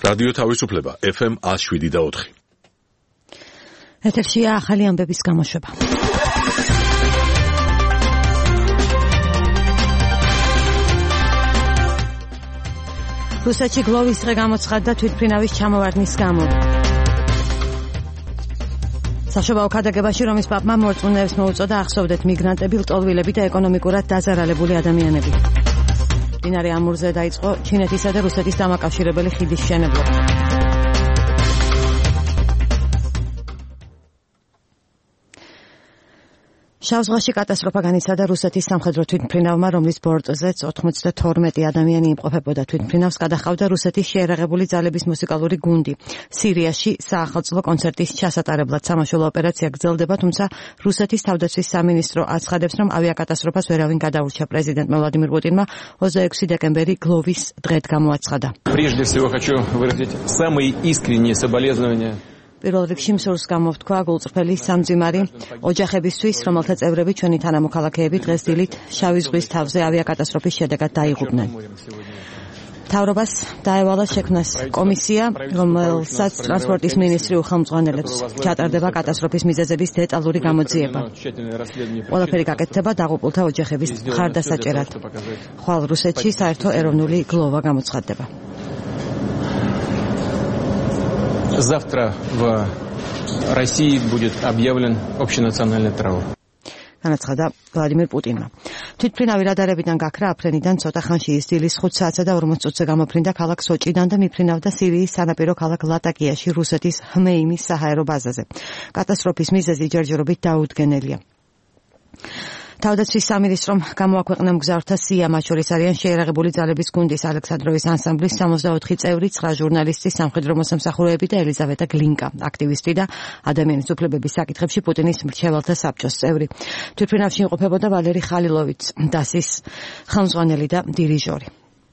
რადიო თავისუფლება FM 107.4. ეთერშია ახალი ამბების გამოშვება. რუსეთში გლოვის დღე გამოცხადდა თვითმფრინავის ჩამოვარდნის გამო. საშობაო ქადაგებაში რომის პაპმა მორწმუნეებს მოუწოდა ახსოვდეთ მიგრანტები, ლტოლვილები და ეკონომიკურად დაზარალებული ადამიანები. მდინარე ამურზე დაიწყო ჩინეთისა და რუსეთის დამაკავშირებელი ხიდის მშენებლობა. შავ ზღვაში კატასტროფა განიცადა რუსეთის სამხედრო თვითმფრინავმა, რომლის ბორტზეც 92 ადამიანი იმყოფებოდა. თვითმფრინავს გადახავდა რუსეთის შეერაღებული ძალების მუსიკალური გუნდი. სირიაში საახალწლო კონცერტის ჩასატარებლად სამაშველო ოპერაცია გრძელდება, თუმცა რუსეთის თავდაცვის სამინისტრო აცხადებს, რომ ავიაკატასტროფას ვერავინ გადაურჩა. პრეზიდენტმა ვლადიმირ პუტინმა 26 დეკემბერი გლოვის დღედ გამოაცხადა. Прежде всего хочу выразить самые искренние соболезнования. პირველ რიგში მსურს გამოვთქვა გულწრფელი სამძიმარი ოჯახებისთვის, რომელთა წევრები ჩვენი თანამოქალაქეები დღეს დილით შავი ზღვის თავზე ავიაკატასტროფის შედეგად დაიღუპნენ. მთავრობას დაევალა შექმნას კომისია, რომელსაც ტრანსპორტის მინისტრი უხელმძღვანელებს. ჩატარდება კატასტროფის მიზეზების დეტალური გამოძიება. ყველაფერი გაკეთდება დაღუპულთა ოჯახების მხარდასაჭერად. ხვალ რუსეთში საერთო ეროვნული გლოვა გამოცხადდება. Завтра в России будет объявлен общенациональный траур. განაცხადა ვლადიმირ პუტინმა. თვითმფრინავი რადარებიდან გაქრა აფრენიდან ცოტა ხანში ის დილის 5 საათსა და 40 წუთზე გამოფრინდა ქალაქ სოჭიდან და მიფრინავდა სირიის სანაპირო ქალაქ ლატაკიაში რუსეთის ჰმეიმის საჰაერო ბაზაზე. კატასტროფის მიზეზი ჯერჯერობით დაუდგენელია. თავდაცვის სამინისტრომ გამოაქვეყნა მგზავრთა სია, მათ შორის არიან შეერაღებული ძალების გუნდის ალექსანდროვის ანსამბლის 64 წევრი, 9 ჟურნალისტი, სამხედრო მოსამსახურეები და ელიზავეტა გლინკა, აქტივისტი და ადამიანის უფლებების საკითხებში პუტინის მრჩეველთა საბჭოს წევრი. თვითმფრინავში იმყოფებოდა ვალერი ხალილოვიც, დასის ხელმძღვანელი და დირიჟორი.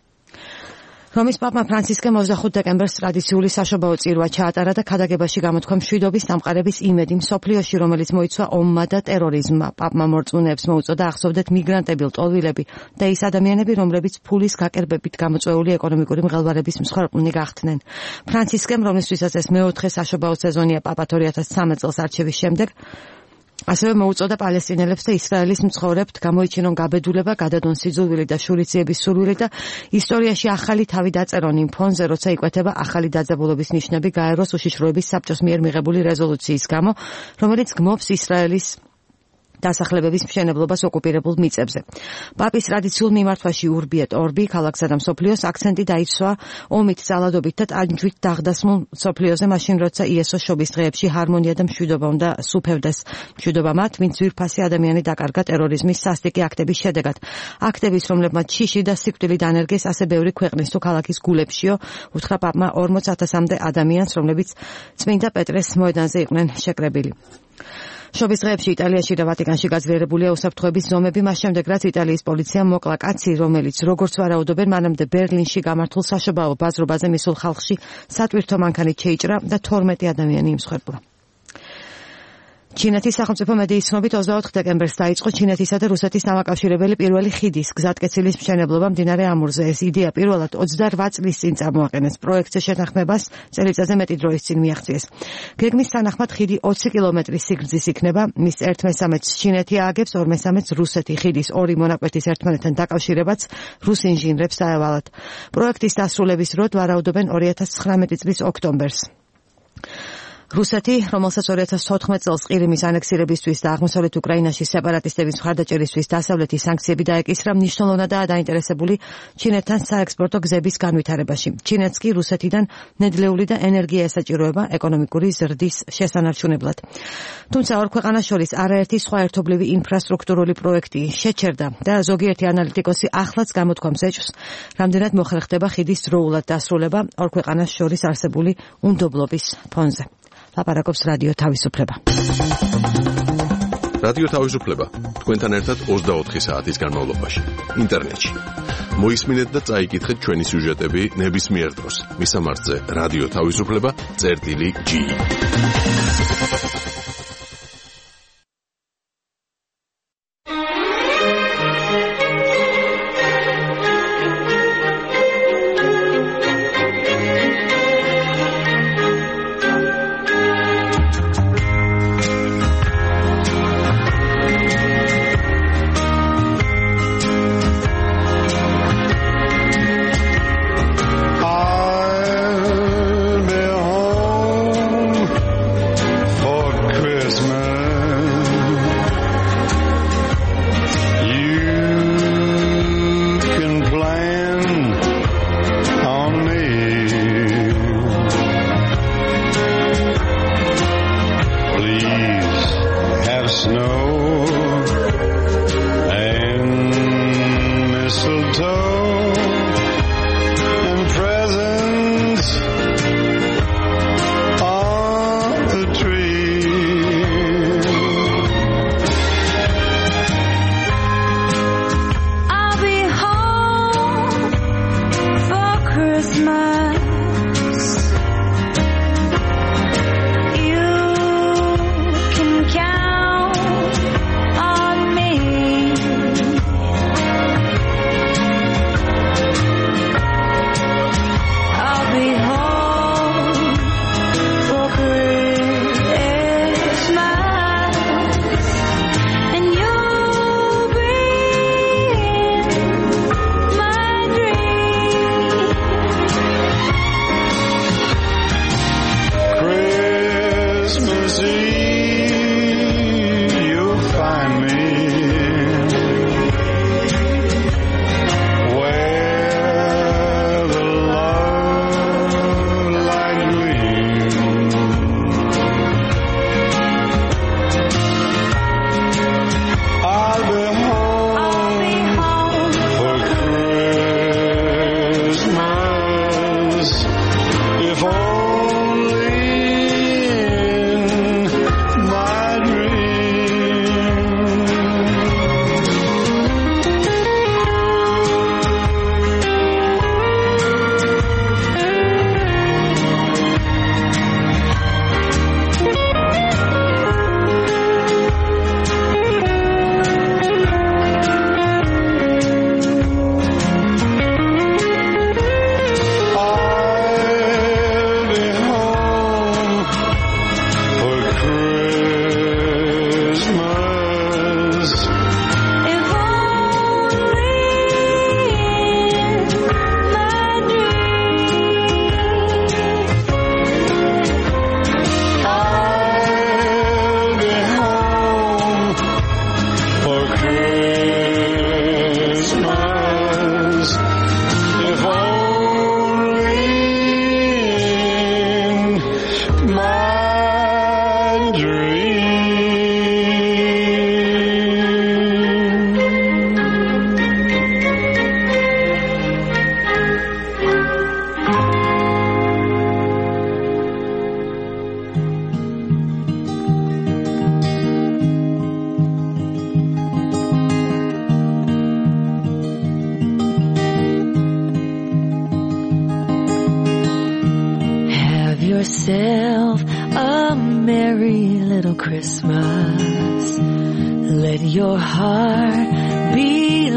რომის პაპმა ფრანცისკემ 25 დეკემბერს ტრადიციული საშობაო წირვა ჩაატარა და ქადაგებაში გამოთქვა მშვიდობის დამყარების იმედი მსოფლიოში, რომელიც მოიცვა ომმა და ტერორიზმმა. პაპმა მორწმუნეებს მოუწოდა ახსოვდეთ მიგრანტები, ლტოლვილები და ის ადამიანები, რომლებიც ფულის გაკერბებით გამოწვეული ეკონომიკური მღელვარების მსხვერპლნი გახდნენ. ფრანცისკემ, რომლისთვისაც ეს მეოთხე საშობაო სეზონია პაპად 2013 წელს არჩევის შემდეგ, ასევე მოუწოდა პალესტინელებს და ისრაელის მცხოვრებთ გამოიჩინონ გაბედულება, გადადონ სიძულვილი და შურიციების სურვილი და ისტორიაში ახალი თავი დაწერონ იმ ფონზე, როცა იკვეთება ახალი დაძაბულობის ნიშნები გაეროს უშიშროების საბჭოს მიერ მიღებული რეზოლუციის გამო, რომელიც გმობს ისრაელის დასახლებების მშენებლობას ოკუპირებულ მიწებზე. პაპის ტრადიციულ მიმართვაში Urbi et Orbi ქალაქსა და მსოფლიოს აქცენტი დაიცვა ომით, ძალადობით და ტანჯვით დაღდასმულ მსოფლიოზე, მაშინ როცა იესოს შობის დღეებში ჰარმონია და მშვიდობა უნდა სუფევდეს. მშვიდობა მათ, ვინც ძვირფასი ადამიანი დაკარგა ტერორიზმის სასტიკი აქტების შედეგად. აქტების, რომლებმაც შიში და სიკვდილი დანერგეს ასე ბევრი ქვეყნის თუ ქალაქის გულებშიო, უთხრა პაპმა 40,000-მდე ადამიანს, რომლებიც წმინდა პეტრეს მოედანზე იყვნენ შეკრებილი. შობის დღეებში იტალიაში და ვატიკანში გაძლიერებულია უსაფრთხოების ზომები, მას შემდეგ რაც იტალიის პოლიციამ მოკლა კაცი, რომელიც როგორც ვარაუდობენ, მანამდე ბერლინში გამართულ საშობაო ბაზრობაზე მისულ ხალხში სატვირთო მანქანით შეიჭრა და 12 ადამიანი იმსხვერპლა. ჩინეთის სახელმწიფო მედიის ცნობით 24 დეკემბერს დაიწყო ჩინეთისა და რუსეთის დამაკავშირებელი პირველი ხიდის გზატკეცილის მშენებლობა მდინარე ამურზე. ეს იდეა პირველად 28 წლის წინ წარმოაყენეს. პროექტზე შეთანხმებას წელიწადზე მეტი დროის წინ მიაღწიეს. გეგმის თანახმად ხიდი 20 კილომეტრის სიგრძის იქნება. მის 1/13-ს ჩინეთი ააგებს, 2/13-ს რუსეთი. ხიდის ორი მონაკვეთის ერთმანეთთან დაკავშირებაც რუს ინჟინრებს დაევალათ. პროექტის დასრულების დროდ ვარაუდობენ 2019 წლის ოქტომბერს. რუსეთი, რომელსაც 2014 წელს ყირიმის ანექსირებისთვის და აღმოსავლეთ უკრაინაში სეპარატისტების მხარდაჭერისთვის დასავლეთის სანქციები დაეკისრა, მნიშვნელოვნადაა დაინტერესებული ჩინეთთან საექსპორტო გზების განვითარებაში. ჩინეთს კი რუსეთიდან ნედლეული და ენერგია ესაჭიროება ეკონომიკური ზრდის შესანარჩუნებლად. თუმცა ორ ქვეყანას შორის არაერთი სხვა ერთობლივი ინფრასტრუქტურული პროექტი შეჩერდა და ზოგიერთი ანალიტიკოსი ახლაც გამოთქვამს ეჭვს, რამდენად მოხერხდება ხიდის დროულად დასრულება ორ ქვეყანას შორის არსებული უნდობლობის ფონზე. ლაპარაკობს რადიო თავისუფლება. რადიო თავისუფლება თქვენთან ერთად 24 საათის განმავლობაში ინტერნეტში. მოისმინეთ და წაიკითხეთ ჩვენი სიუჟეტები ნებისმიერ დროს. მისამართზე რადიო თავისუფლება.gi yourself a merry little Christmas. Let your heart be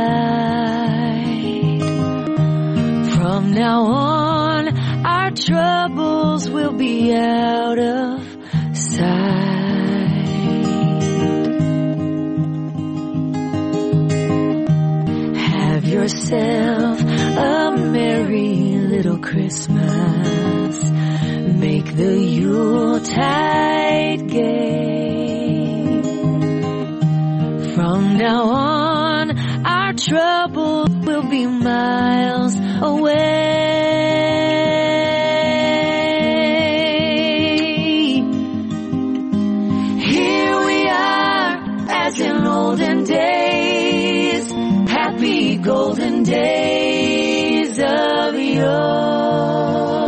light. From now on, our troubles will be out of sight. Have yourself a merry little Christmas. Make the Yuletide gay. From now on, our trouble will be miles away. Here we are, as in olden days, happy golden days of yore.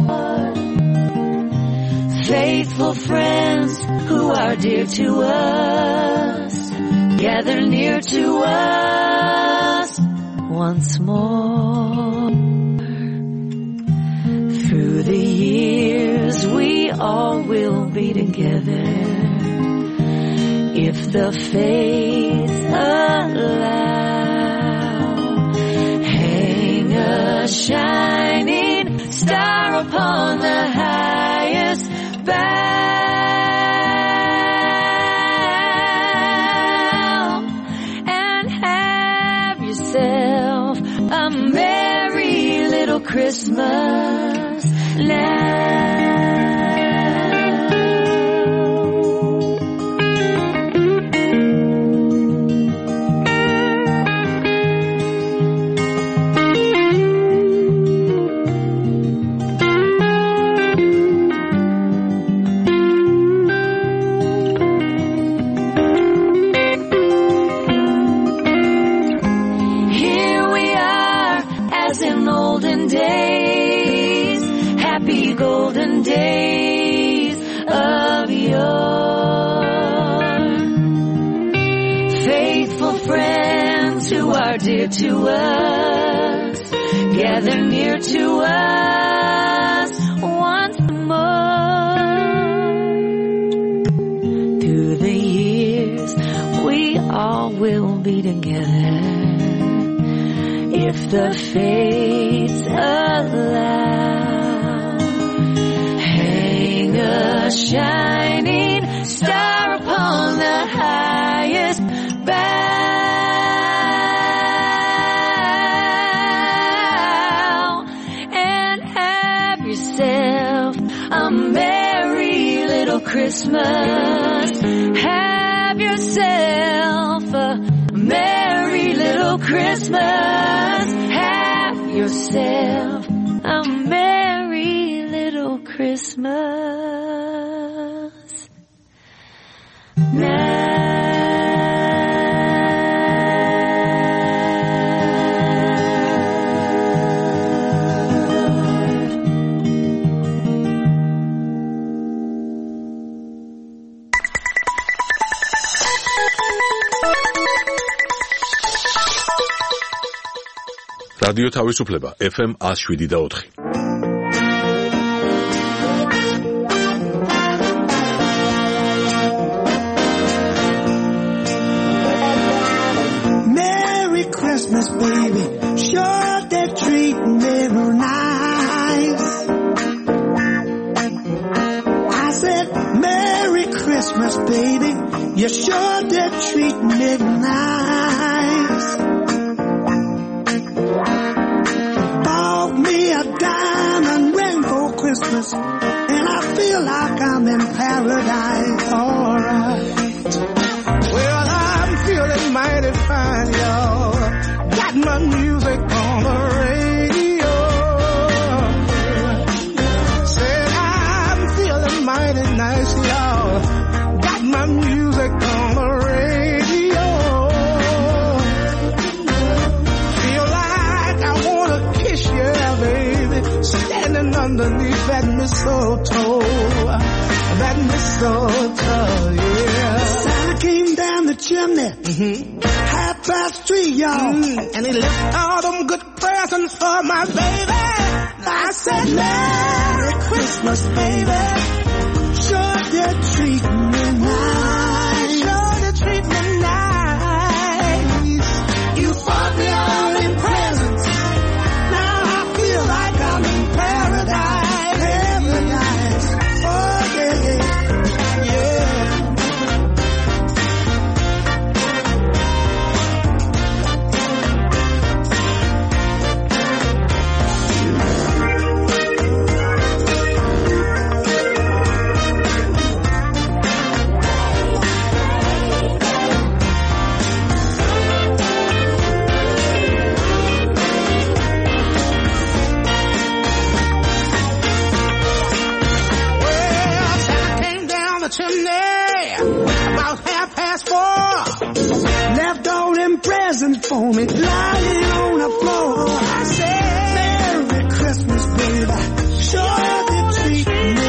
Faithful friends who are dear to us, gather near to us once more. Through the years we all will be together, if the fates allow. Hang a shining star upon the highest bough, and have yourself a merry little Christmas now. Golden days of yore. Faithful friends who are dear to us, gather near to us once more. Through the years we all will be together, if the fates allow. A shining star upon the highest bough, and have yourself a merry little Christmas. Have yourself a merry little Christmas. Have yourself a merry little Christmas. რადიო თავისუფლება FM 107.4. Christmas, baby, sure they're treating me real nice. I said, Merry Christmas, baby, you sure they're treating me nice. Bought me a diamond ring for Christmas, and I feel like I'm in paradise. All right. Well, I'm feeling mighty fine, y'all. Got my music on the radio. Said I'm feeling mighty nice, y'all. Got my music on the radio. Feel like I wanna kiss you, baby, standing underneath that mistletoe. That mistletoe, yeah. Santa came down the chimney. 3:30, y'all. And he left all them good presents for my baby. I said, Merry Christmas, baby. Sure you treat me nice. Sure you treat me nice. You bought me all in presents. Now I feel like I'm in paradise. Paradise. Oh, yeah, yeah. About 4:30, left all them presents for me lying on the floor. I said, Merry Christmas, baby. Sure you treat me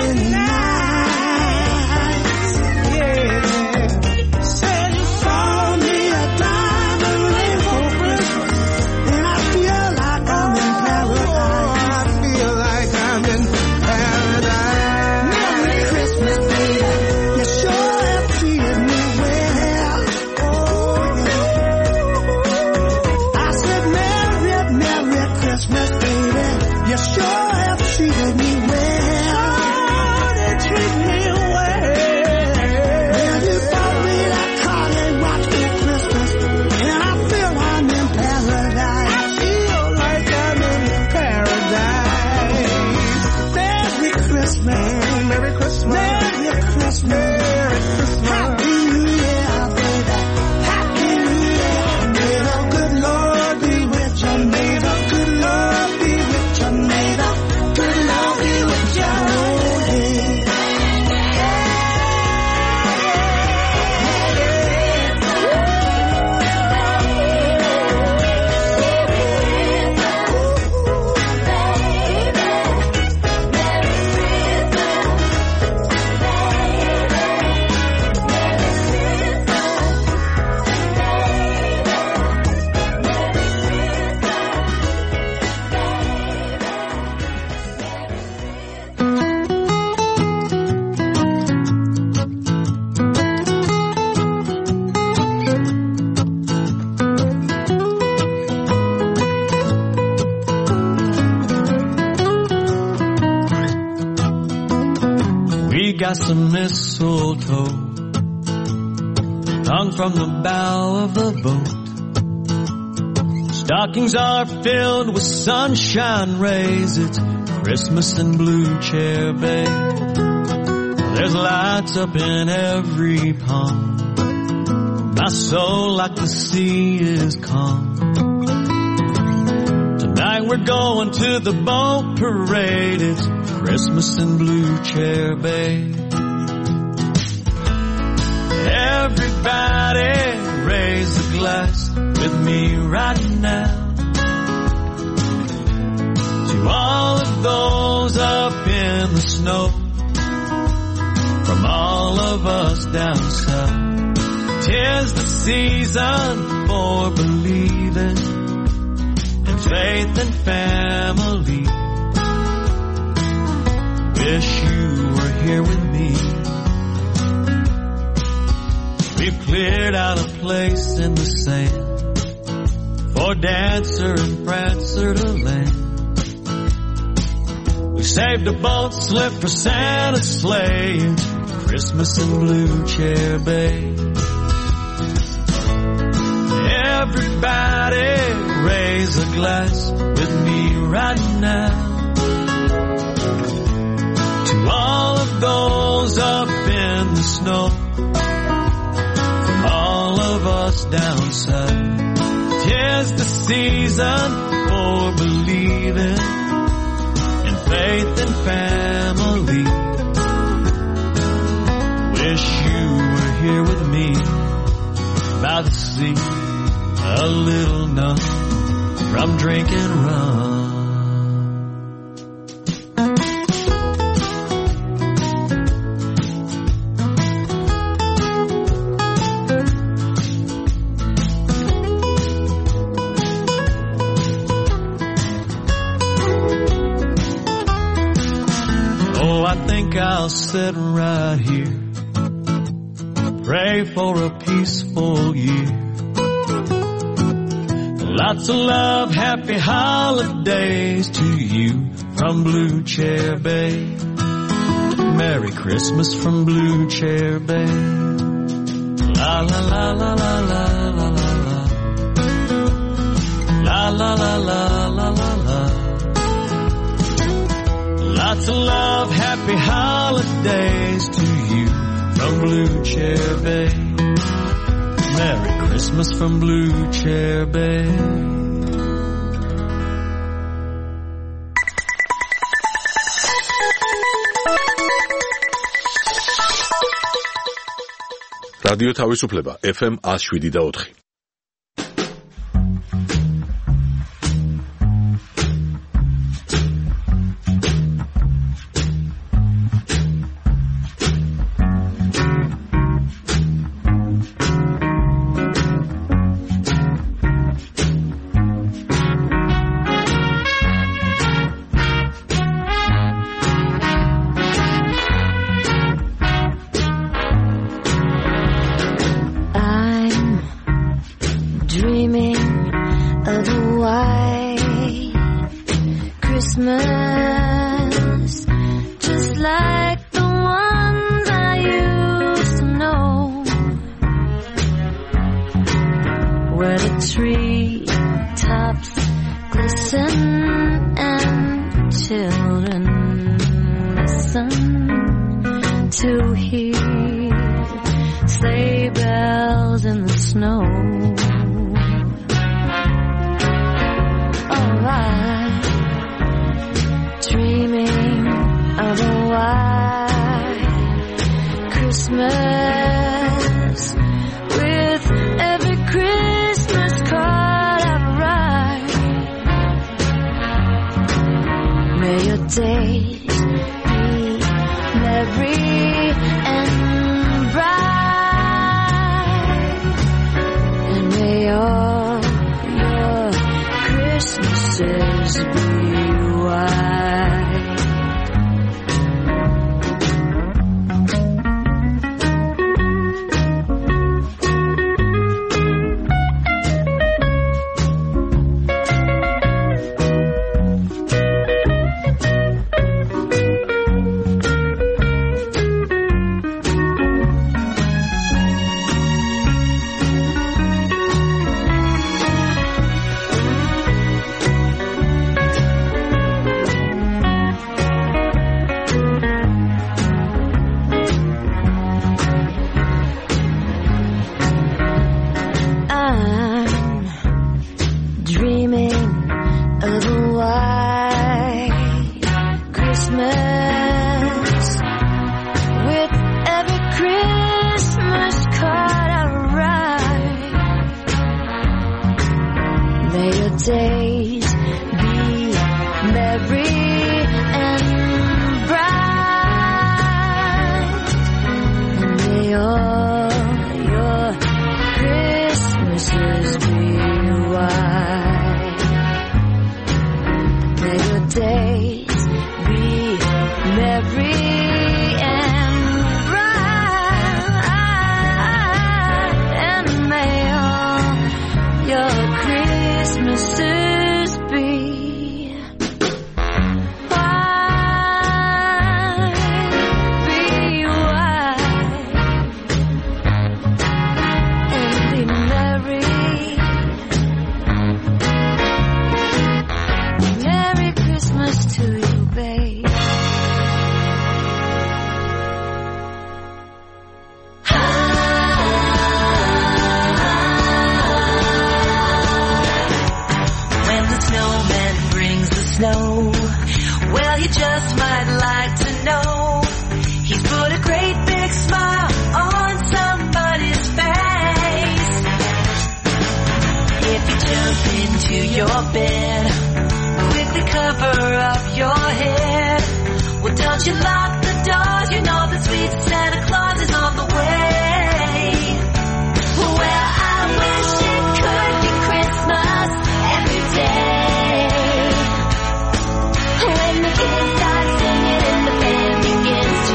nice. Yeah. Said you saw me a diamond ring for Christmas, and I feel like I'm in paradise. I feel like I'm in paradise. Merry Christmas, baby. You sure have treated me well. Oh, yeah. I said, Merry Christmas, baby. You sure have treated me well. Oh, they treat me well. Well, you bought me that car and watched me Christmas, and I feel I'm in paradise. I feel like I'm in paradise. Merry Christmas. Merry Christmas. Merry Christmas. Happy New Year, baby. Happy New Year. May the good Lord be with you. May the good Lord be with you. May the good Lord be with you. We got some mistletoe hung from the bow of the boat. Stockings are filled with sunshine rays. It's Christmas in Blue Chair Bay. There's lights up in every palm. My soul like the sea is calm. Tonight we're going to the boat parade. It's Christmas in Blue Chair Bay. Everybody raise a glass with me right now to all of those up in the snow, from all of us down south. 'Tis the season for believing in faith and family. Wish you were here with me. We've cleared out a place in the sand for Dancer and Prancer to land. We saved a boat slip for Santa's sleigh. It's Christmas in Blue Chair Bay. Everybody raise a glass with me right now to all of those up in the snow, from all of us down south. 'Tis the season for believing in faith and family. Wish you were here with me by the sea, a little numb from drinking rum. I'll sit right here, pray for a peaceful year. Lots of love, happy holidays to you from Blue Chair Bay. Merry Christmas from Blue Chair Bay. La la la la la la la la la. La la la la la la la. Lots of love, happy holidays to you from Blue Chair Bay. Merry Christmas from Blue Chair Bay. რადიო თავისუფლება FM 107.4. When the kids start singing and the band begins to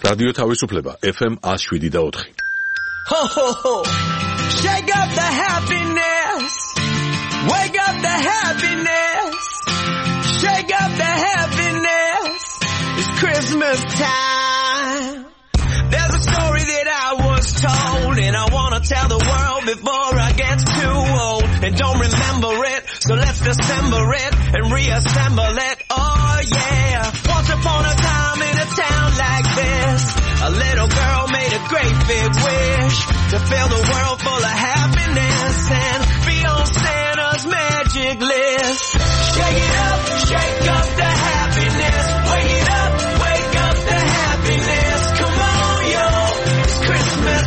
რადიო თავისუფლება FM 107.4. Ho ho ho, shake up the happiness, wake up the happiness, shake up the happiness, it's Christmas time. There's a story that I was told, and I wanna tell the world before I get too old, and don't remember it, so let's dissemble it, and reassemble it, oh yeah. Once upon a time in a town like this, a little girl made a great big wish to fill the world full of happiness and be on Santa's magic list. Shake up the happiness. Wake up the happiness. Come on, yo, it's Christmas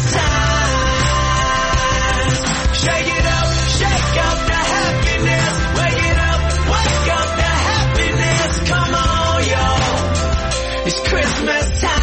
time. Shake up the happiness. Wake up the happiness. Come on, yo, it's Christmas time.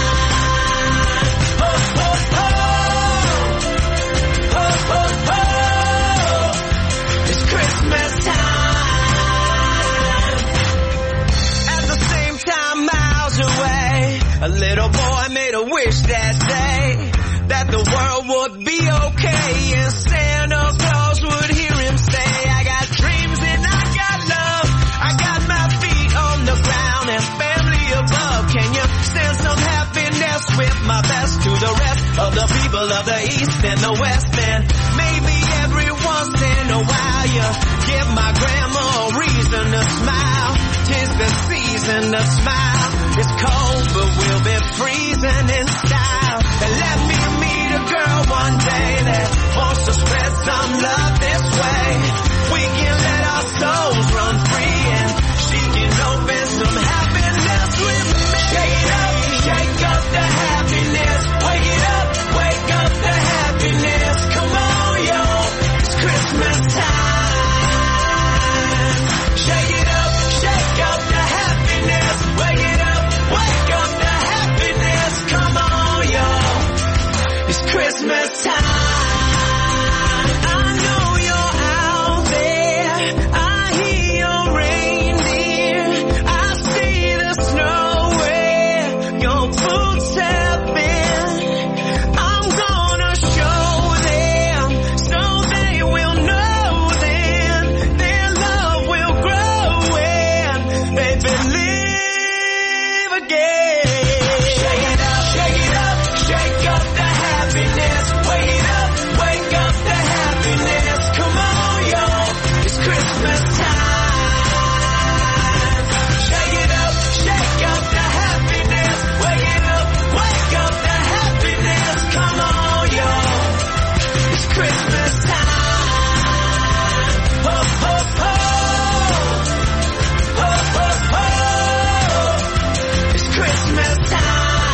A little boy made a wish that day that the world would be okay and Santa Claus would hear him say, I got dreams and I got love, I got my feet on the ground and family above. Can you send some happiness with my best to the rest of the people of the East and the West? And maybe every once in a while you give my grandma a reason to smile. 'Tis the season to smile. It's cold, but we'll be freezing in style. And let me meet a girl one day that wants to spread some love this way. We can let our souls run free and she can open some happiness with me. Shake up the happiness. Wake up the happiness. Come on, yo, it's Christmas time. Shake up the happiness. Wake up the happiness, come on, yo, it's Christmas time. I know you're out there, I hear your reindeer, I see the snow where your boots have been. I'm gonna show them, so they will know then, their love will grow when they believe again. Shake up the happiness. Wake up the happiness. Come on, yo, it's Christmas time. Shake up the happiness. Wake up the happiness. Come on, yo, it's Christmas time. Ho, ho, ho. Ho, ho, ho. It's Christmas time.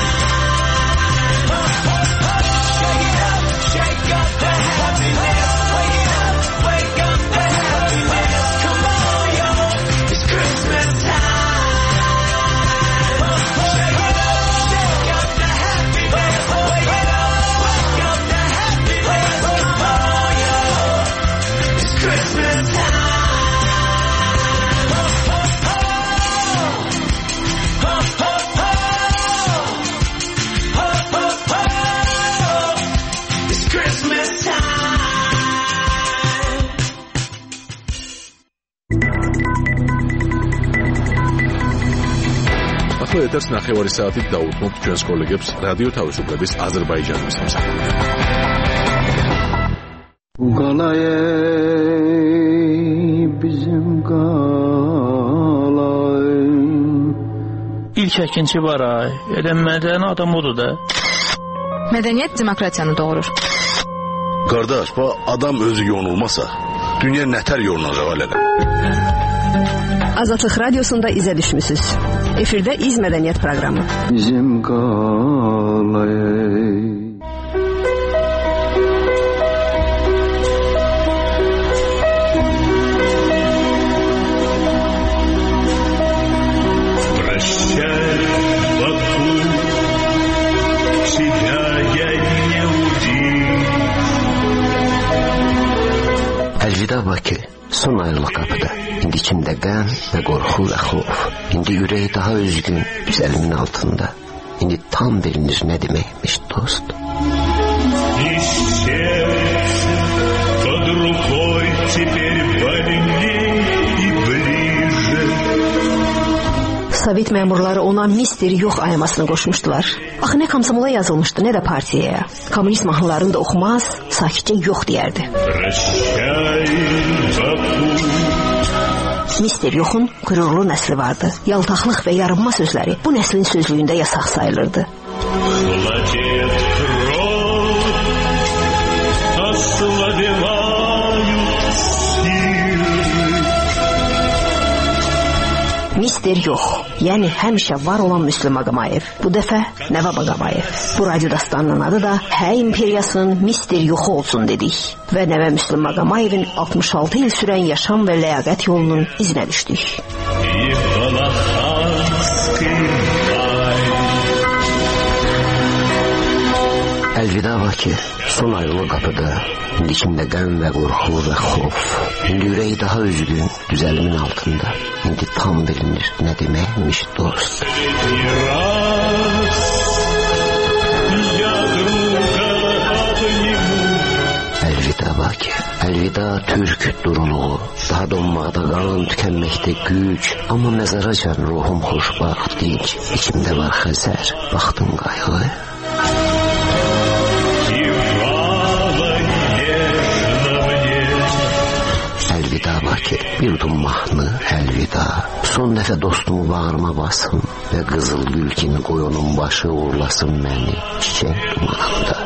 Shake up the happiness. Wake up the happiness. Come on, yo, it's Christmas time. Shake up the happiness. Wake up the happiness. Come on, yo, it's Christmas time. It's Christmas time. ახლა ეთერს ნახევარი საათით დაუთმობთ ჩვენს კოლეგებს რადიო თავისუფლების აზერბაიჯანის მსახურიდან. İlk əkinçi var ay. Mədəni adam odur da. Mədəniyyət demokratiyanı doğurur. Qardaş, bu adam özü yonulmasa, dünya nətər yolunacaq elələ. Azadlıq Radiosunda izə düşmüsünüz. Efirdə İz Mədəniyyət proqramı. Bizim qalay. Əlvida Bakı, son ayrılıq qapıda. İndi içimdə qəm və qorxu və xof. İndi ürək daha üzgün, üzəlimin altında. İndi tam bilinir nə deməkmiş dost. Sovet məmurları ona mister yox ayamasını qoşmuşdular. Axı nə komsomola yazılmışdı, nə də partiyaya. Kommunist mahnılarını da oxumaz, sakitcə yox deyərdi. Mister Yox'un qürurlu nəsli vardı. Yaltaqlıq və yarınma sözləri bu nəslin sözlüyündə yasaq sayılırdı. Mister Yox, yəni həmişə var olan Müslüm Ağamayev. Bu dəfə Nəvab Ağamayev. Bu radyo dastanının adı da Hə İmperiyasının Mister Yoxu olsun dedik. Və Nəvə Müslüm Ağamayevin 66 il sürən yaşam və ləyaqət yolunun izinə düşdük. Əlvida Bakı, son ayrılıq qapıda, indi kimdə qəm və qorxu və xof. İndi ürəyi daha üzgün, düzəlimin altında. İndi tam bilinir nə deməkmiş dost. Əlvida Bakı, əlvida Türk duruluğu. Daha donmaqda qalan, tükənməkdə güc. Amma məzaracan ruhum xoşbaxt, dinç. İçimdə var xəzər, vaxtın qayğı. Əlvida Bakı, bir udum mahnı, əlvida. Son dəfə dostumu bağrıma basım və qızıl gül kimi qoyunun başı uğurlasın məni çiçək dumanında.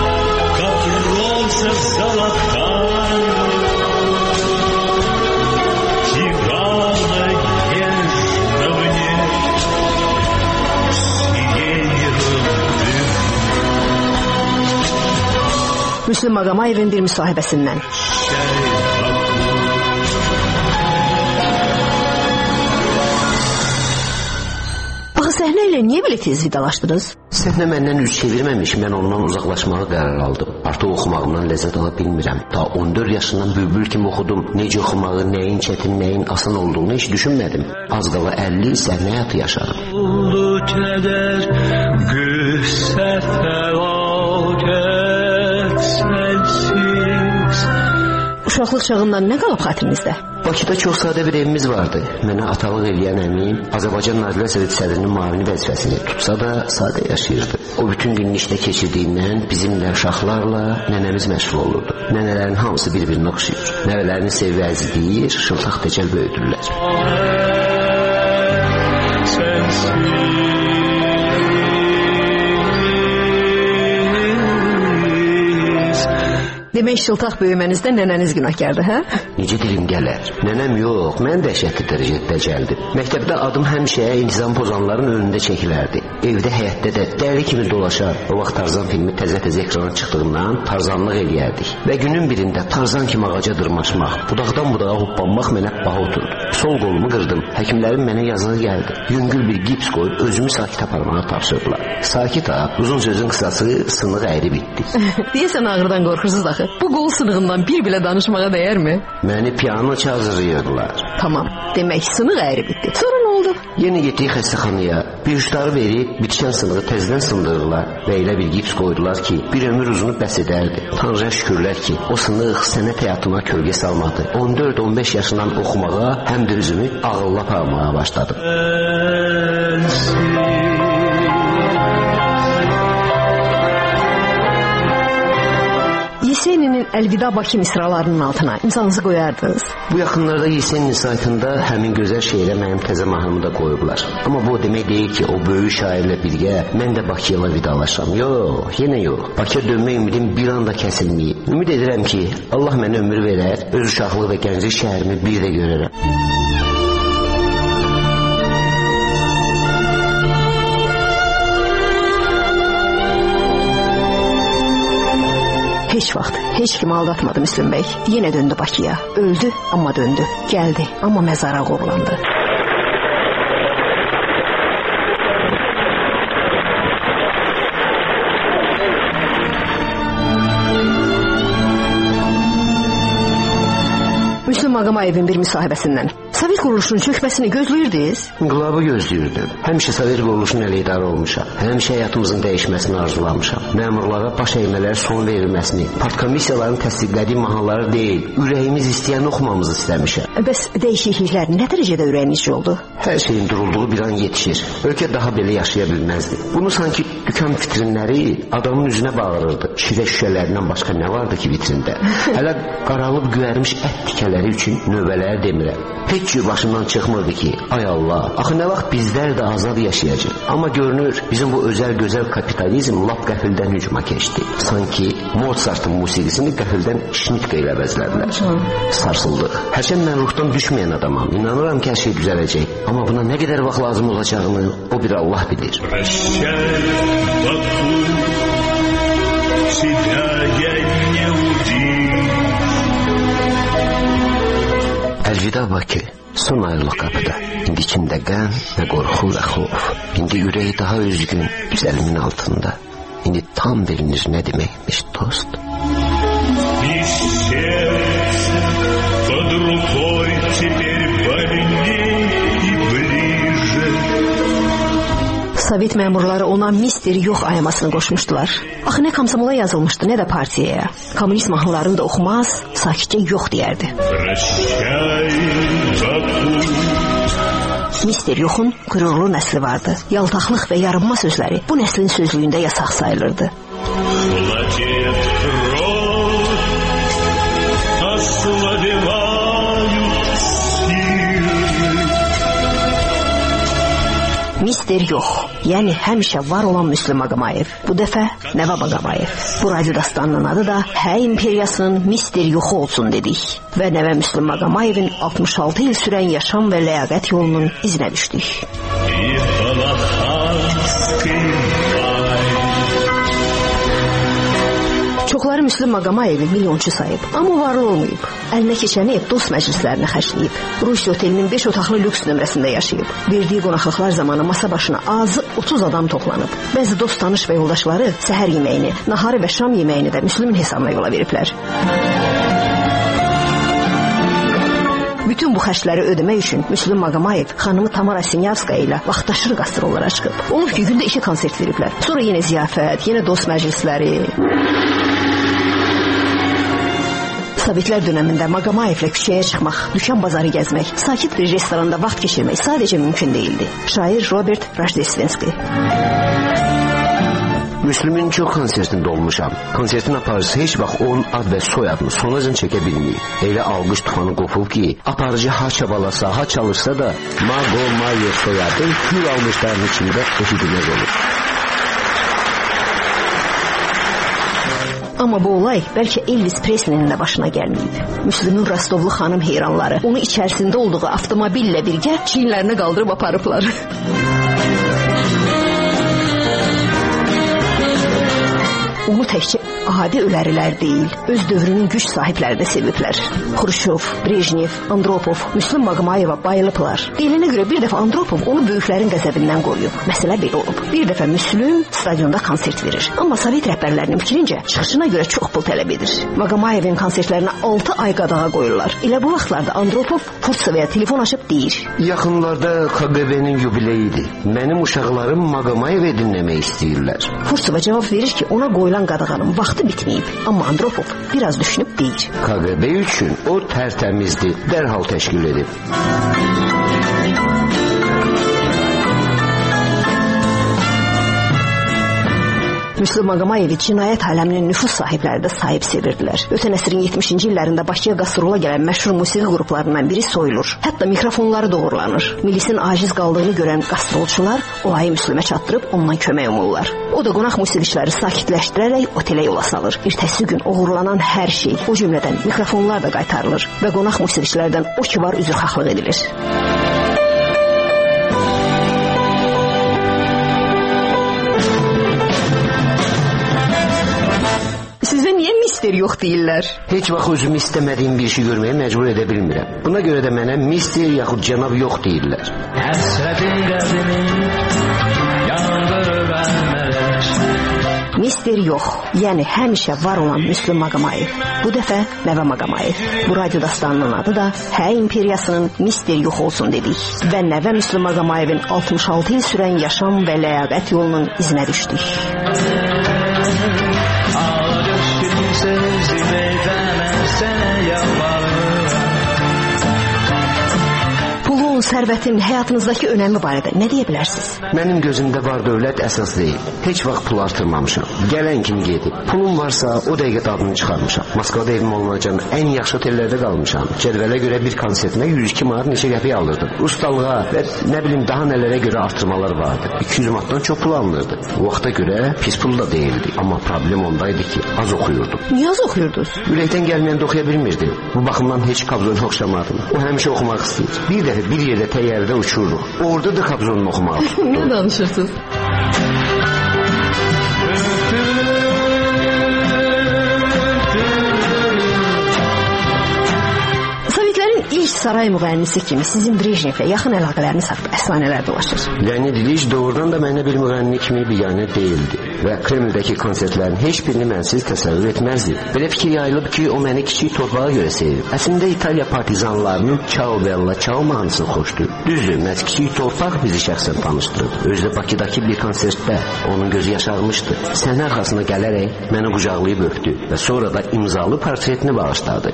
Müslüm Ağamayevin bir müsahibəsindən. Səhnə ilə niyə belə tez vidalaşdınız? Səhnə məndən üz çevirməmiş, mən ondan uzaqlaşmağa qərar aldım. Artıq oxumağımdan ləzzət ala bilmirəm. Daha 14 yaşından bülbül kimi oxudum. Necə oxumağı, nəyin çətin, nəyin asan olduğunu heç düşünmədim. Az qala 50 il səhnə həyatı yaşadım. Kədər, qüssə, fəlakət, sənsiz. Uşaqlıq çağından nə qalıb xatirinizdə? Bakıda çox sadə bir evimiz vardı. Mənə atalıq eləyən əmim Azərbaycan Nazirlər Soveti sədrinin müavini vəzifəsini tutsa da sadə yaşayırdı. O bütün günün işdə keçirdiyindən bizimlə, uşaqlarla nənəmiz məşğul olurdu. Nənələrin hamısı bir-birinə oxşayır. Nəvələrini sevib əzizləyir, şıltaq təcəl böyüdürlər. Demək şıltaq böyümənizdə nənəniz günahkardır, hə? Necə dilim gələr? Nənəm yox, mən dəhşətli dərəcədə dəcəldim. Məktəbdə adım həmişə intizam pozanların önündə çəkilərdi. Evdə, həyətdə də dəli kimi dolaşar. O vaxt Tarzan filmi təzə-təzə ekrana çıxdığından tarzanlıq eləyərdik. Və günün birində Tarzan kimi ağaca dırmaşmaq, budaqdan budağa hoppanmaq mənə baha oturdu. Sol qolumu qırdım. Həkimlərin mənə yazığı gəldi. Yüngül bir gips qoyub özümü sakit aparmağa tapşırdılar. Sakit ha, uzun sözün qısası sınıq əyri bitdi. Deyəsən ağrıdan qorxursuz axı. Bu qol sınığından bir belə danışmağa dəyərmi? Məni piano çaldırırdılar. Tamam, demək sınıq əyri bitdi. Sonra nə oldu? Yenə getdik xəstəxanaya. Bir uçları verib bitişən sınığı təzədən sındırdılar və elə bir gips qoydular ki, bir ömür uzunu bəs edərdi. Tanrıya şükürlər ki, o sınıq sənət həyatıma kölgə salmadı. 14-15 yaşından oxumağa, həm də özümü ağılla aparmağa başladım. Yeseninin Əlvida Bakı misralarının altına imzanızı qoyardınız. Bu yaxınlarda Yesenin saytında həmin gözəl şeirə mənim təzə mahnımı da qoyublar. Amma bu demək deyil ki, o böyük şairlə birgə mən də Bakıyla vidalaşam. Yox, yenə yox. Bakıya dönmə ümidim bir anda kəsilməyib. Ümid edirəm ki, Allah mənə ömür verər, öz uşaqlıq və gənclik şəhərimi bir də görərəm. Heç vaxt, heç kimi aldatmadı Müslüm bəy. Yenə döndü Bakıya. Öldü, amma döndü. Gəldi, amma məzara qoğulandı. Müslüm Ağamayevin bir müsahibəsindən. Sovet quruluşunun çökməsini gözləyirdiniz? İnqilabı gözləyirdim. Həmişə Sovet quruluşunun əleydarı olmuşam. Həmişə həyatımızın dəyişməsini arzulamışam. Məmurlara baş əymələrə son verilməsini, partkomissiyaların təsdiqlədiyi mahnıları deyil, ürəyimiz istəyən oxumamızı istəmişəm. Bəs dəyişikliklər nə dərəcədə ürəyinizcə oldu? Hər şeyin durulduğu bir an yetişir. Ölkə daha belə yaşaya bilməzdi. Bunu sanki dükan vitrinləri adamın üzünə bağırırdı. Şirə şüşələrindən başqa nə vardı ki vitrində? Hələ qaralıb göyərmiş ət tikələri üçün növbələri demirəm. Heç cür başımdan çıxmırdı ki, ay Allah, axı nə vaxt bizlər də azad yaşayacaq. Amma görünür, bizim bu özəl gözəl kapitalizm lap qəfildən hücuma keçdi. Sanki Mozart'ın musiqisini qəfildən Schnittke ilə əvəzlədilər. Sarsıldıq. Hərçənd mən ruhdan düşməyən adamam. İnanıram ki, hər şey düzələcək. Amma buna nə qədər vaxt lazım olacağını o bir Allah bilir. Əlvida Bakı, son ayrılıq qapıda. İndi içində qəm və qorxu və xof. İndi ürək daha üzgün, üzəlimin altında. İndi tam bilinir nə deməkmiş dost. Sovet məmurları ona mister yox ayamasını qoşmuşdular. Axı nə komsomola yazılmışdı, nə də partiyaya. Kommunist mahnılarını da oxumaz, sakitcə yox deyərdi. Mister yoxun qürurlu nəsli vardı. Yaltaqlıq və yarınma sözləri bu nəslin sözlüyündə yasaq sayılırdı. Mister yox, yəni həmişə var olan Müslüm Ağamayev. Bu dəfə Nəvab Ağamayev. Bu radyo dastanının adı da Hə İmperiyasının Mister yoxu olsun dedik. Və Nəvə Müslüm Ağamayevin 66 il sürən yaşam və ləyaqət yolunun izinə düşdük. Çoxları Müslüm Ağamayevi milyonçu sayıb, amma varlı olmayıb. Əlinə keçəni dost məclislərinə xərcləyib. Rusiya otelinin 5 otaqlı lüks nömrəsində yaşayıb. Verdiyi qonaqlıqlar zamanı masa başına azı 30 adam toplanıb. Bəzi dost, tanış və yoldaşları səhər yeməyini, naharı və şam yeməyini də Müslümün hesabına yola veriblər. Bütün bu xərcləri ödəmək üçün Müslüm Ağamayev xanımı Tamara Sinyavskaya ilə vaxtaşırı qastrollara çıxıb. Olur ki, gündə 2 konsert veriblər. Sonra yenə ziyafət, yenə dost məclisləri. Sovetlər dönəmində Ağamayevlə küçəyə çıxmaq, dükan bazarı gəzmək, sakit bir restoranda vaxt keçirmək sadəcə mümkün değildi. Şair Robert Rajdestvenski. Müslümün çox konsertində olmuşam. Konsertin aparıcısı heç vaxt onun ad və soyadını sonacan çəkə bilməyib. Elə alqış tufanı qopub ki, aparıcı ha çabalasa, ha çalışsa da Magomayev soyadı gül almışların içində eşidilməz olur. Amma bu olay bəlkə Elvis Presley'nin də başına gəlməyib. Müslümün Rostovlu xanım heyranları onu içərisində olduğu avtomobillə birgə çiyinlərini qaldırıb aparıblar. Onu təkcə adi ölərilər deyil, öz dövrünün güc sahibləri də seviblər. Xruşov, Brejnev, Andropov Müslüm Ağamayeva bayılıblar. Deyilinə görə bir dəfə Andropov onu böyüklərin qəzəbindən qoruyub. Məsələ belə olub. Bir dəfə Müslüm stadionda konsert verir. Amma Sovet rəhbərlərinin fikrincə çıxışına görə çox pul tələb edir. Ağamayevin konsertlərinə 6 ay qadağa qoyurlar. Elə bu vaxtlarda Andropov Furtsovaya telefon açıb deyir: Yaxınlarda KGB-nin yubileyidir. Mənim uşaqlarım Ağamayevi dinləmək istəyirlər. Furtsova cavab verir ki, ona qoyulan qadağanın vaxtı bitməyib. Amma Andropov biraz düşünüb deyir: KGB üçün o tərtəmizdir, dərhal təşkil edib. Müslüm Ağamayevi cinayət aləminin nüfuz sahibləri də sahib sevirdilər. Ötən əsrin 70-ci illərində Bakıya qastrula gələn məşhur musiqi qruplarından biri soyulur. Hətta mikrofonları doğrulanır. Milisin aciz qaldığını görən qastrolçular olayı Müslümə çatdırıb ondan kömək umurlar. O da qonaq musiqiçiləri sakitləşdirərək otelə yola salır. Ertəsi gün uğurlanan hər şey, o cümlədən mikrofonlar da qaytarılır və qonaq musiqiçilərdən o ki var üzrxahlıq edilir. Sizə niyə mister yox deyirlər? Heç vaxt özümü istəmədiyim bir şey görməyə məcbur edə bilmirəm. Buna görə də mənə mister yaxud cənab yox deyirlər. Mister yox, yəni həmişə var olan Müslüm Maqamayev. Bu dəfə Nəvə Maqamayev. Bu radyo dastanının adı da Hə İmperiyasının Mister yox olsun dedik. Və Nəvə Müslüm Maqamayevin 66 il sürən yaşam və ləyaqət yolunun izinə düşdük. Pulun, sərvətin həyatınızdakı önəmi barədə nə deyə bilərsiniz? Mənim gözümdə var dövlət əsas deyil. Heç vaxt pul artırmamışam. Gələn kimi gedib. Pulum varsa o dəqiqə dadını çıxarmışam. Moskvada evim olmacan ən yaxşı otellərdə qalmışam. Cədvələ görə bir konsertimə 102 manat neçə qəpik alırdım. Ustalığa və nə bilim daha nələrə görə artırmalar vardı. 200 manatdan çox pul alınırdı. O vaxta görə pis pul da deyildi. Amma problem ondaydı ki, az oxuyurdum. Niyə az oxuyurdunuz? Ürəkdən gəlməyəndə oxuya bilmirdim. Bu baxımdan heç Kabzonu oxşamadım. O həmişə oxumaq istəyir. Bir dəfə bir yerdə təyyarədə uçururuq. Orada da Kabzonu oxumaq. Nə danışırsınız? İlk saray müğənnisi kimi sizin Brejnevlə yaxın əlaqələriniz haqda əfsanələr dolaşır. Leonid İliç doğrudan da mənə bir müğənni kimi biganə deyildi və Kremldəki konsertlərin heç birini mənsiz təsəvvür etməzdi. Belə fikir yayılıb ki, o məni kiçik torbağa görə sevib. Əslində İtaliya partizanlarının Ciao Bella Ciao mahnısını xoşdur. Düzdür, məhz kiçik torpaq bizi şəxsən tanışdırıb. Özü də Bakıdakı bir konsertdə onun gözü yaşarmışdı. Səhnə arxasına gələrək məni qucaqlayıb öpdü və sonra da imzalı portretini bağışladı.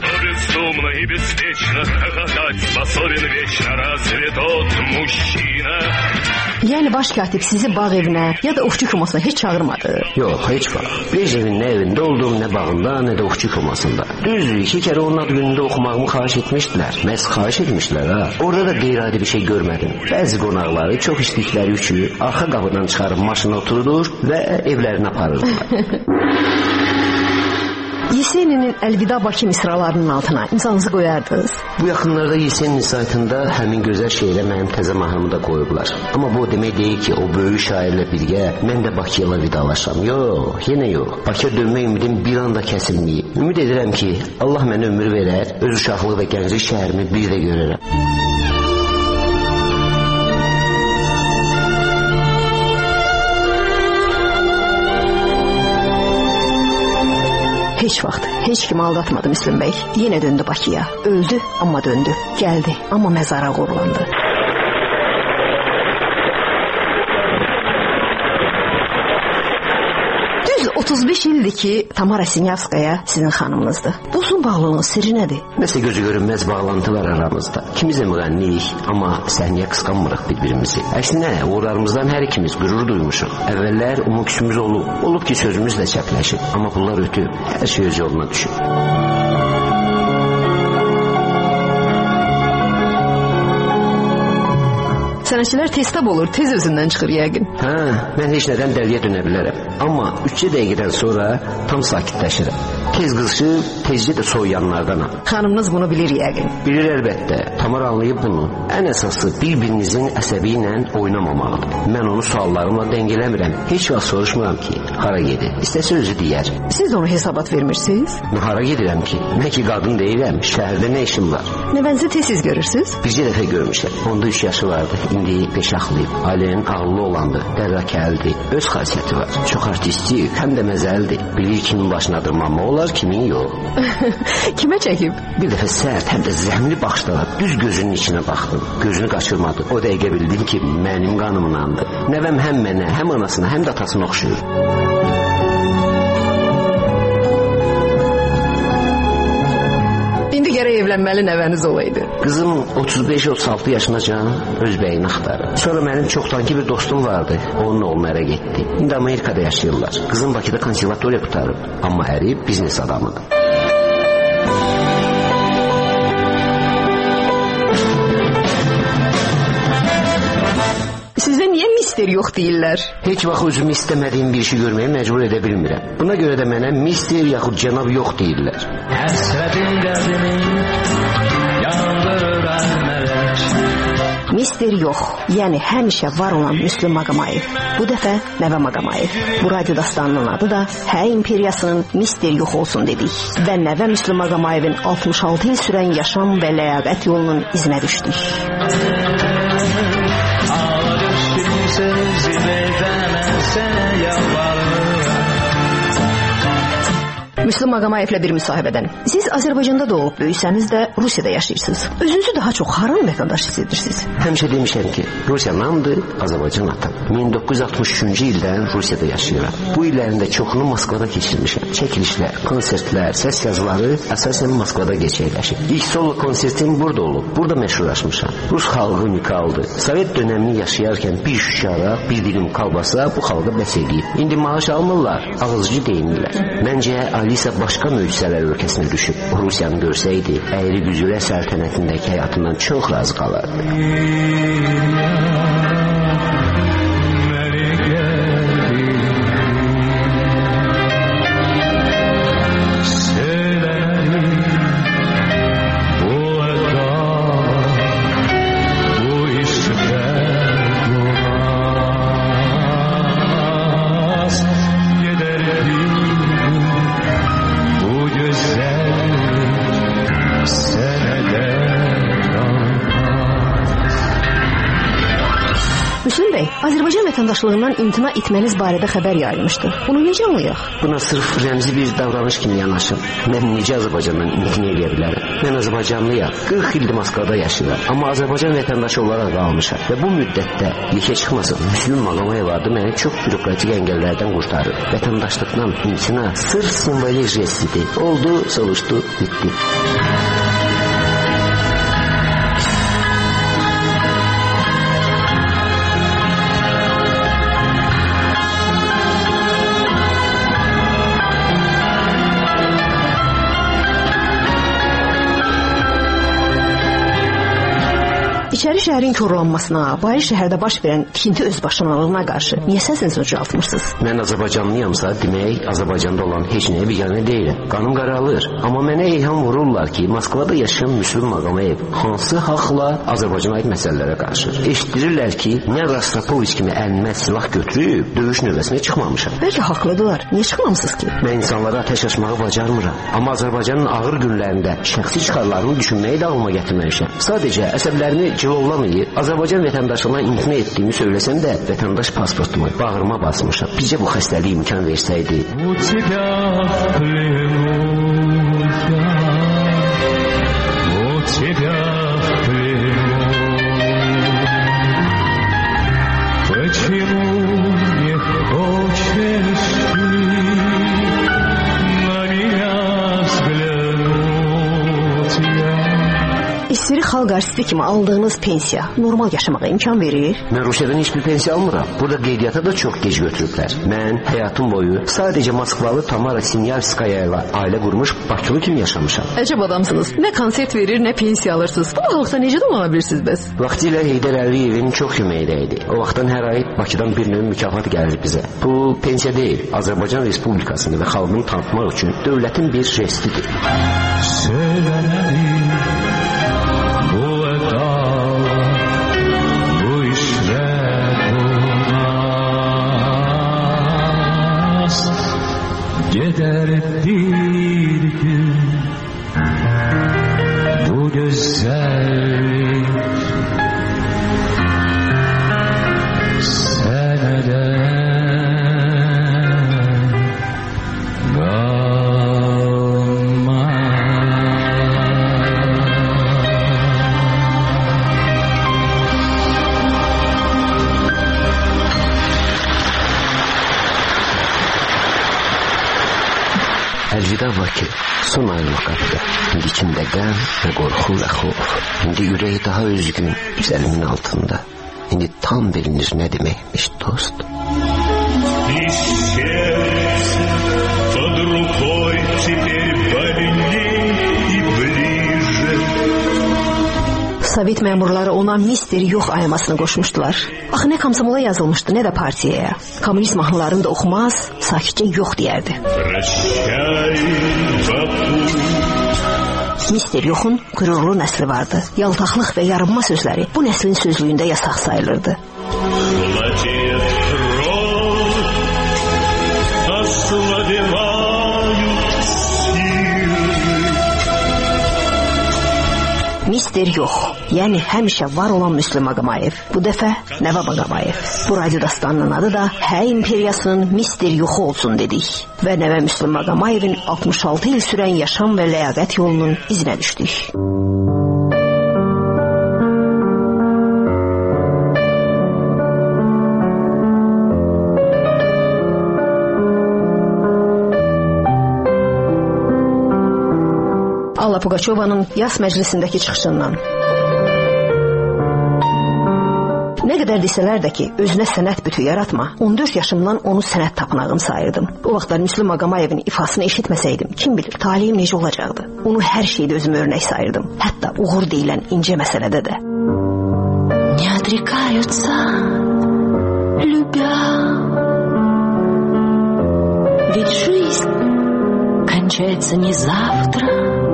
Yəni baş katib sizi bağ evinə ya da ovçu komasına heç çağırmadı? Yox, heç vaxt. Brejnevin nə evində olduğum, nə bağında, nə də ovçu komasında. Düzdür, 2 kərə onun ad günündə oxumağımı xahiş etmişdilər. Məhz xahiş etmişdilər ha. Orada da qeyri-adi bir şey görmədim. Bəzi qonaqları çox istədikləri üçün arxa qapıdan çıxarıb maşına oturdur və evlərinə aparırdılar. Yeseninin Əlvida Bakı misralarının altına imzanızı qoyardınız. Bu yaxınlarda Yesenin saytında həmin gözəl şeirə mənim təzə mahnımı da qoyublar. Amma bu demək deyil ki, o böyük şairlə birgə mən də Bakıya vidalaşam. Yox, yenə yox. Bakıya dönmək ümidim bir anda kəsilməyib. Ümid edirəm ki, Allah mənə ömür verər, öz uşaqlıq və gənclik şəhərimi bir də görərəm. Heç vaxt, heç kimi aldatmadı Müslüm bəy. Yenə döndü Bakıya. Öldü, amma döndü. Gəldi, amma məzara qorulandı. Düz 35 ildir ki, Tamara Sinyavskaya sizin xanımınızdır. Bu uzun bağlılığın sirri nədir? Nəsə gözü görünməz bağlantı var aramızda. İkimiz də müğənniyik, amma səhnəyə qısqanmırıq bir-birimizi. Əksinə, uğurlarımızdan hər ikimiz qürur duymuşuq. Əvvəllər umuksümüz olub. Olub ki, sözümüz də çəpləşib. Amma bunlar ötüb, hər şey öz yoluna düşüb. Sənətçilər testab olur, tez özündən çıxır yəqin. Hə, mən heç nədən dəliyə dönə bilərəm. Amma 3 dəqiqədən sonra tam sakitləşirəm. Tez qızışıb, tezcə də soyuyanlardanam. Xanımınız bunu bilir yəqin. Bilir əlbəttə, Tamar anlayıb bunu. Ən əsası bir-birinizin əsəbi ilə oynamamaqdır. Mən onu suallarımla dəngələmirəm. Heç vaxt soruşmuram ki, hara gedir. İstəsə özü deyər. Siz onu hesabat vermirsiniz? Hara gedirəm ki? Mən ki qadın deyirəm, şəhərdə nə işim var? Nəvənizi tez görürsünüz? Bircə dəfə görmüşəm. Onda 3 yaşı vardı. İndi peşaxlayıb. Ailənin ağıllı olandı. Dərrakəldi. Öz xasiyyəti var. Çox artistik, həm də məzəlidir. Bilir kimin başına dırmanma olar, kimin yox. Kimə çəkib? Bir dəfə sərt, həm də zəhmli baxışlar. Düz gözünün içinə baxdım. Gözünü qaçırmadı. O dəqiqə bildim ki, mənim qanımdandır. Nəvəm həm mənə, həm anasına, həm də atasına oxşuyur. İndi gərək evlənməli nəvəniz olaydı. Qızım 35-36 yaşınacan öz bəyini axtarır. Sonra mənim çoxdankı bir dostum vardı. Onun oğlunu ərə getdi. İndi Amerikada yaşayırlar. Qızım Bakıda konservatoriya qutarıb. Amma əri biznes adamıdır. Sizə niyə mister yox deyirlər? Heç vaxt özümü istəmədiyim bir işi görməyə məcbur edə bilmirəm. Buna görə də mənə mister yaxud cənab yox deyirlər. Həsrətin qəlbimi yandırır əlmələk. Mister yox, yəni həmişə var olan Müslüm Maqamayev. Bu dəfə Nəvə Maqamayev. Bu radyo dastanının adı da Hə İmperiyasının Mister yox olsun dedik. Və Nəvə Müslüm Maqamayevin 66 il sürən yaşam və ləyaqət yolunun izinə düşdük. Ağla düşdüm sözü verdən mən sənə yalvarıram. Müslüm Maqamayevlə bir müsahibədən. Siz Azərbaycanda doğub böyüsəniz də Rusiyada yaşayırsınız. Özünüzü daha çox haranın vətəndaşı hiss edirsiniz? Həmişə demişəm ki, Rusiya namdır, Azərbaycan atam. 1963-cü ildən Rusiyada yaşayıram. Bu illərində çoxunu Moskvada keçirmişəm. Çəkilişlər, konsertlər, səs yazıları əsasən Moskvada gerçəkləşib. İlk solo konsertim burada olub. Burada məşhurlaşmışam. Rus xalqı unikaldır. Sovet dönəmini yaşayarkən bir şüşə araq, bir dilim kalbasa bu xalqa bəs edib. İndi maaş almırlar, ağızcı deyinirlər. Məncə Alisa başqa möcüzələr ölkəsinə düşüb. Rusiyanı görsəydi, əyri güzülə səltənətindəki həyatından çox razı qalardı. Azərbaycan vətəndaşlığından imtina etməniz barədə xəbər yayılmışdı. Bunu necə anlayaq? Buna sırf rəmzi bir davranış kimi yanaşım. Mən necə Azərbaycandan imtina edə bilərəm? Mən Azərbaycanlıyam. 40 ildir Moskvada yaşayıram. Amma Azərbaycan vətəndaşı olaraq qalmışam. Və bu müddətdə yekə çıxmasın, Müslüm Maqamayev adı məni çox bürokratik əngəllərdən qurtarır. Vətəndaşlıqdan imtina sırf simvolik jest idi. Oldu, soruşdu, bitdi. İçəri şəhərin korlanmasına, bayır şəhərdə baş verən tikinti özbaşınalığına qarşı niyə səsinizi ucaltmırsınız? Mən Azərbaycanlıyamsa, demək Azərbaycanda olan heç nəyə biganə deyiləm. Qanım qaralır. Amma mənə ilham vururlar ki, Moskvada yaşayan Müslüm Maqameyev hansı haqla Azərbaycana aid məsələlərə qarşı. Eşitdirirlər ki, nə Rostropovich kimi əlimə silah götürüb döyüş növbəsinə çıxmamışam. Bəlkə haqlıdırlar. Niyə çıxmamısınız ki? Mən insanlara atəş açmağı bacarmıram. Amma Azərbaycanın ağır günlərində şəxsi çıxarlarını düşünməyi də ağlıma gətirməmişəm. Sadəcə əsəblərimi cilovlamayıb, Azərbaycan vətəndaşlığına imtina etdiyimi söyləsəm də, vətəndaş pasportumu bağrıma basmışam. Bizcə bu xəstəlik imkan versəydi. İstiri xalq artisti kimi aldığınız pensiya normal yaşamağa imkan verir? Mən Rusiyadan heç bir pensiya almıram. Burada qeydiyyata da çox gec götürüblər. Mən həyatım boyu sadəcə Moskvalı Tamara Sinyavskaya ilə ailə qurmuş Bakılı kimi yaşamışam. Əcəb adamsınız. Nə konsert verir, nə pensiya alırsınız. Bu halqda necə dolana bilirsiniz bəs? Vaxtilə Heydər Əliyevin çox köməkdə idi. O vaxtdan hər ay Bakıdan bir növ mükafat gəlir bizə. Bu pensiya deyil, Azərbaycan Respublikasını və xalqını tanıtmaq üçün dövlətin bir jestidir. Gider bir gün bu güzellik seneden kalmaz. Əlvida Bakı, son ayrılıq qapıda. İndi içimdə qəm və qorxu və xof. İndi ürək daha üzgün, üzərimin altında. İndi tam bilinir nə deməkmiş dost. Sovet məmurları ona mister yox ayırmasını qoşmuşdular. Axı nə komsomola yazılmışdı, nə də partiyaya. Kommunist mahnılarını da oxumaz, sakitcə yox deyərdi. Mister yoxun qürurlu nəsli vardı. Yaltaqlıq və yarınma sözləri bu nəslin sözlüyündə yasaq sayılırdı. Mister yox, yəni həmişə var olan Müslüm Maqomayev. Bu dəfə Nəvə Maqomayev. Bu radio dastanının adı da Hə İmperiyasının Mister yoxu olsun dedik. Və Nəvə Müslüm Maqomayevin 66 il sürən yaşam və ləyaqət yolunun izinə düşdük. Alla Pugaçovanın yaz məclisindəki çıxışından. Nə qədər desələr də ki, özünə sənət bütü yaratma, 14 yaşımdan onu sənət tapınağım sayırdım. O vaxtlar Müslüm Maqomayevin ifasını eşitməsəydim, kim bilir, talihim necə olacaqdı. Onu hər şeydə özümə örnək sayırdım. Hətta uğur deyilən incə məsələdə də. Не отрекаются, любя, ведь жизнь кончается не завтра.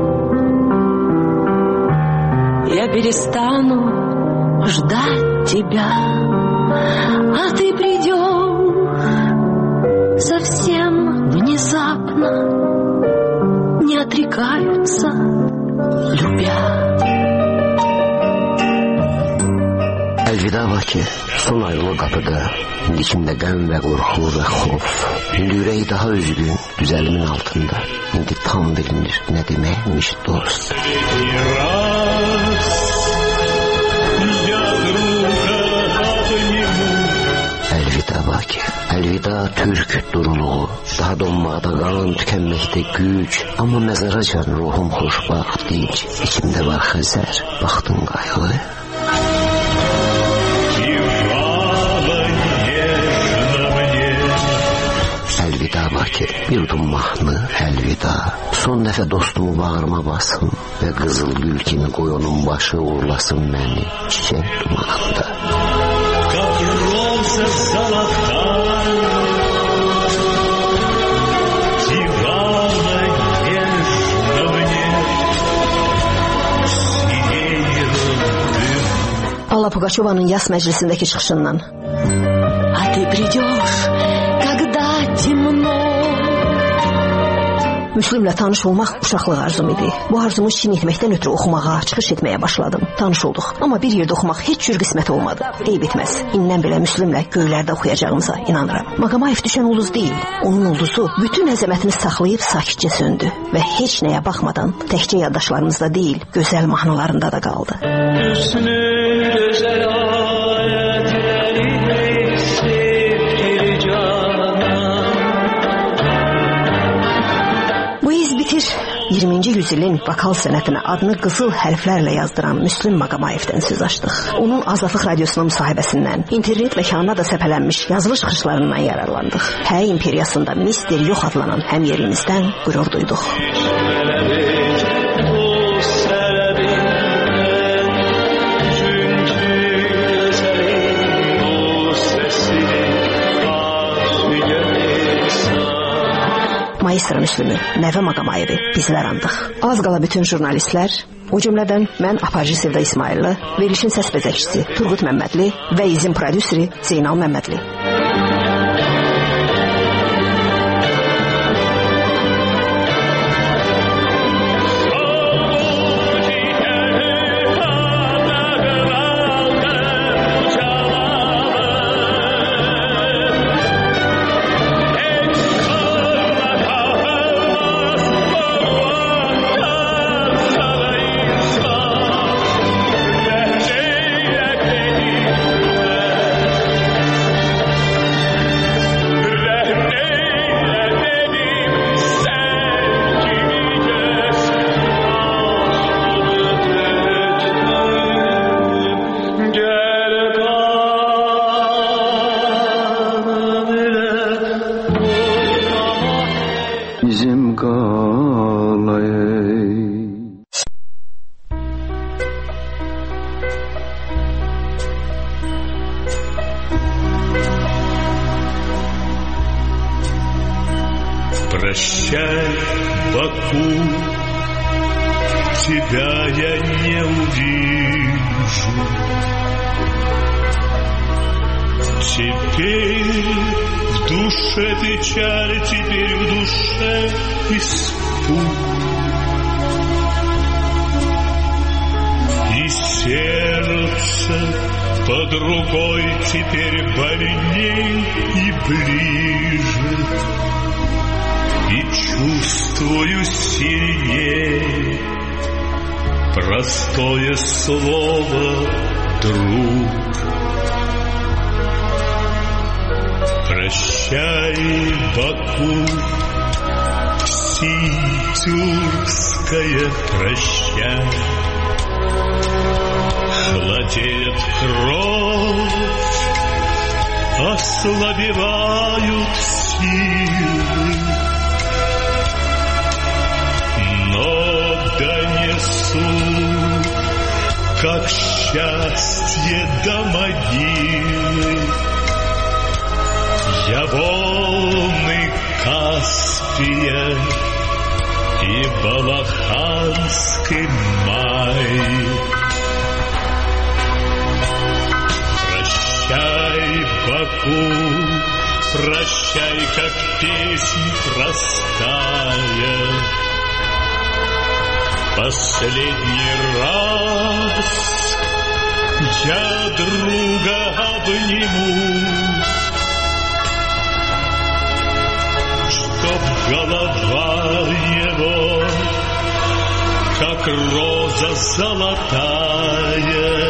Я перестану ждать тебя, а ты придешь совсем внезапно. Не отрекаются, любя. Əlvida Bakı, son ayrılı qapıda, dikimdə qəm və qorxu və xof. İndi ürəyi daha üzgün, düzəlimin altında. İndi tam bilinir, nə deməkmiş dost. Əlvida Bakı, əlvida Türk duruluğu. Daha donmaqda qalan, tükənməkdə güc. Amma məzaracan ruhum xoşbaxt deyil. İçimdə var xəzər, baxdın qayılı. Əlvida Bakı, bir udum mahnı, əlvida. Son dəfə dostumu bağrıma basın və qızıl gül kimi qoy onun başı uğurlasın məni çiçək dumanında. Alla Pugaçovanın yaz məclisindəki çıxışından. А ты придешь, когда темно. Müslümlə tanış olmaq uşaqlıq arzum idi. Bu arzumu şin etməkdən ötürü oxumağa, çıxış etməyə başladım. Tanış olduq, amma bir yerdə oxumaq heç cür qismət olmadı. Eyb etməz. İndən belə Müslümlə göylərdə oxuyacağımıza inanıram. Maqomayev düşən ulduz deyil. Onun ulduzu bütün əzəmətini saxlayıb sakitcə söndü və heç nəyə baxmadan təkcə yaddaşlarımızda deyil, gözəl mahnılarında da qaldı. Bu iz bitir. 20-ci yüzilin vokal sənətinə adını qızıl hərflərlə yazdıran Müslüm Maqomayevdən söz açdıq. Onun Azadlıq Radiosunun müsahibəsindən, internet məkanına da səpələnmiş yazılı çıxışlarından yararlandıq. Hə İmperiyasında Mister yox adlanan həmyerimizdən qürur duyduq. Maestro Müslümü, Nəvə Maqomayevi bizlər andıq. Az qala bütün jurnalistlər, o cümlədən mən Aparıcı Sevda İsmailli, verilişin səs bəzəkçisi Turgut Məmmədli və izin prodüseri Zeynal Məmmədli. Прощай, Баку, тебя я не увижу. Теперь в душе печаль, теперь в душе испуг. сердце под рукой теперь больней и ближе, и чувствую сильнее простое слово «друг». Прощай, Баку, Синтюркская, прощай. Холодеет кровь, ослабевают силы, но донесу, как счастье до могилы, я волны Каспия и Балаханский май. Прощай, Баку, прощай, как песнь простая. Последний раз я друга обниму, чтоб голова его, как роза золотая,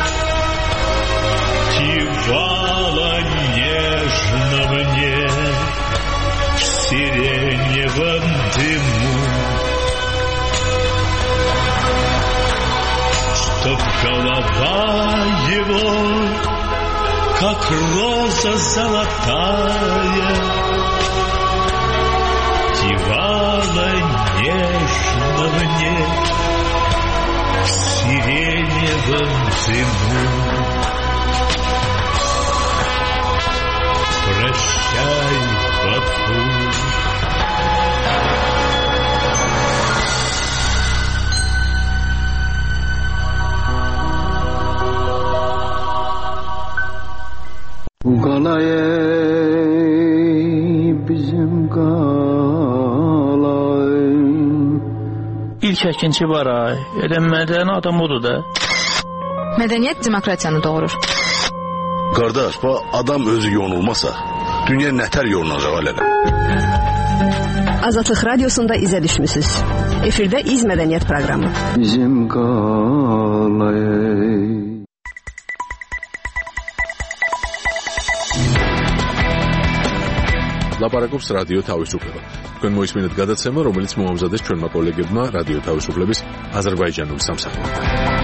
кивала нежно мне в сиреневом дыму, чтоб голова его, как роза золотая, кивала нежно мне в сиреневом дыму. Прощай, Баку. Qalayey bizim qalay. İlk əkinçi var ay. Elə mədəni adam odur da. Mədəniyyət demokratiyanı doğurur. Qardaş, adam özü yonulmasa, dünya nətər yolunacaq elələ? Azadlıq Radiosunda izə düşmüsünüz. Efirdə İz Mədəniyyət proqramı. Bizim qalay. ლაპარაკობს რადიო თავისუფლება. თქვენ მოისმინეთ გადაცემა, რომელიც მოამზადეს ჩვენმა კოლეგებმა რადიო თავისუფლების აზერბაიჯანულ სამსახურში.